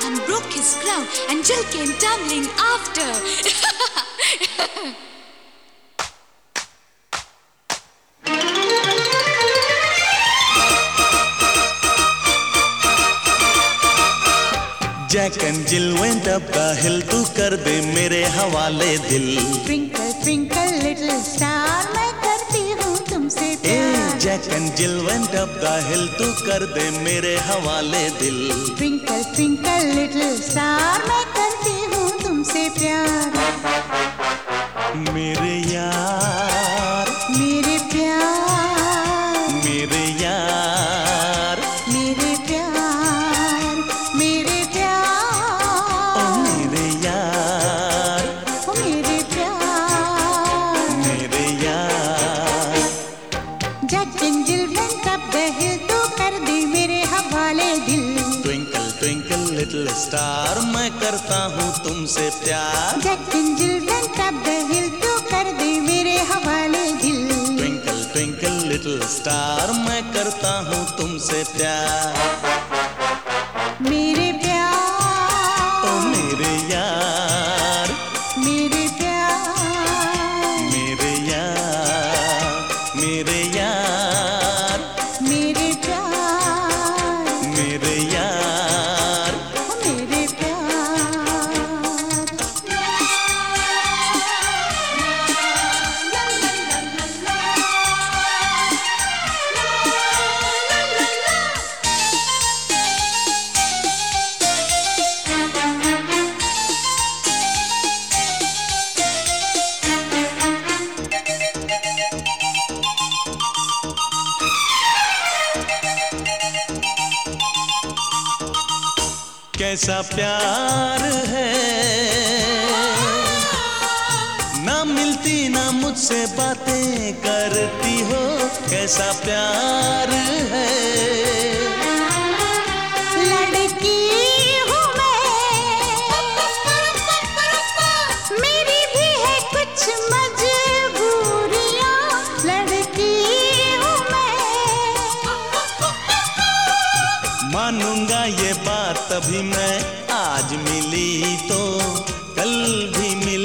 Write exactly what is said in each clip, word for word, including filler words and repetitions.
and broke his crown, and Jill came tumbling after. Jack and Jill went up the hill, तू कर दे मेरे हवाले दिल. Twinkle twinkle little star, मैं करती हूँ तुमसे प्यार. Jack and Jill went up the hill, तू कर दे मेरे हवाले दिल. Twinkle twinkle little star, मैं करती हूँ तुमसे प्यार. मेरे यार, मेरे प्यार, मेरे यार, मेरे प्यार, मेरे प्यार, ओ मेरे यार, ओ मेरे प्यार, मेरे यार. Jack and Jill went up the hill, तू कर दे मेरे हवाले दिल. Twinkle twinkle little star, मैं करता हूँ तुमसे प्यार. Jack and Jill went up the hill, तू कर दे मेरे हवाले दिल. Twinkle twinkle little star, मैं करता हूँ तुमसे प्यार. मेरे प्यार, ओ मेरे यार, मेरे प्यार, मेरे यार, मेरे यार, मेरे प्यार, मेरे यार. मेरे प्यार. कैसा प्यार है, ना मिलती ना मुझसे बातें करती हो. कैसा प्यार है, लड़की हूँ मैं, मेरी भी है कुछ मजबूरियाँ. लड़की हूँ मैं, मानूंगा ये बात तभी मैं, आज मिली तो कल भी मिल.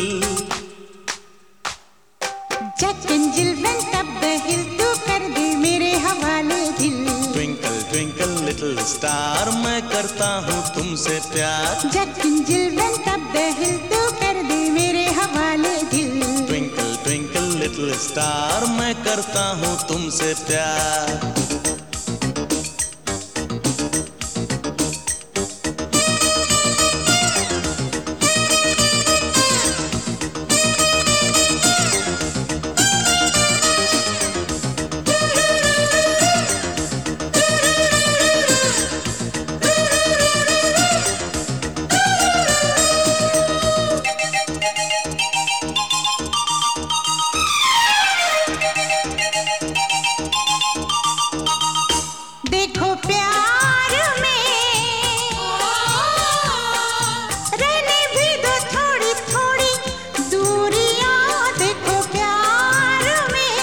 Jack and Jill went up the hill, तू कर दे मेरे हवाले दिल. Twinkle twinkle little star, मैं करता हूँ तुमसे प्यार. Jack and Jill went up the hill, तू कर दे मेरे हवाले दिल. Twinkle twinkle little star, मैं करता हूँ तुमसे प्यार. देखो प्यार में रहने भी दो थोड़ी थोड़ी दूरियां. देखो प्यार में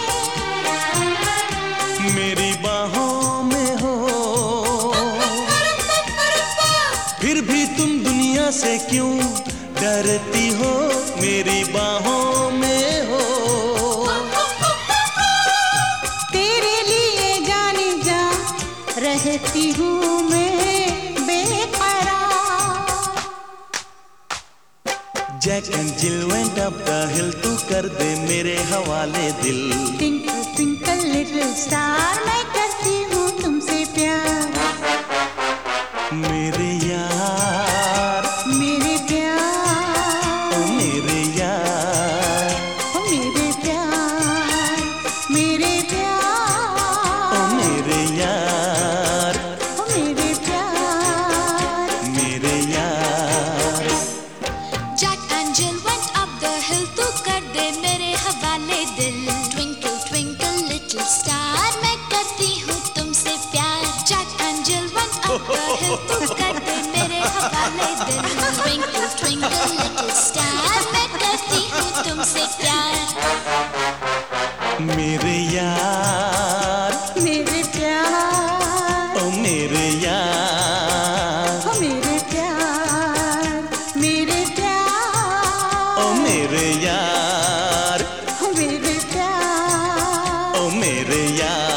मेरी बाहों में हो, फिर भी तुम दुनिया से क्यों डरती हो. मेरी बाहों में हो, तेरे लिए जाने जा रहती हूँ मैं बेकरार. Jack and Jill went up the hill, तू कर दे मेरे हवाले दिल. Twinkle twinkle little star, मैं करती हूँ तुमसे प्यार. मेरे यार, मेरे प्यार, ओ मेरे यार, ओ मेरे प्यार, मेरे प्यार, ओ मेरे यार, ओ मेरे प्यार. मेरे यार. Jack and Jill went up the hill, तू कर दे मेरे हवाले दिल. Twinkle twinkle little star, मैं करती हूँ तुमसे प्यार. Jack and Jill went up the hill, तू कर दे मेरे हवाले दिल. Twinkle twinkle little star, मैं करती हूँ तुमसे प्यार. मेरे यार, मेरे प्यार, ओ मेरे यार, ओ मेरे यार।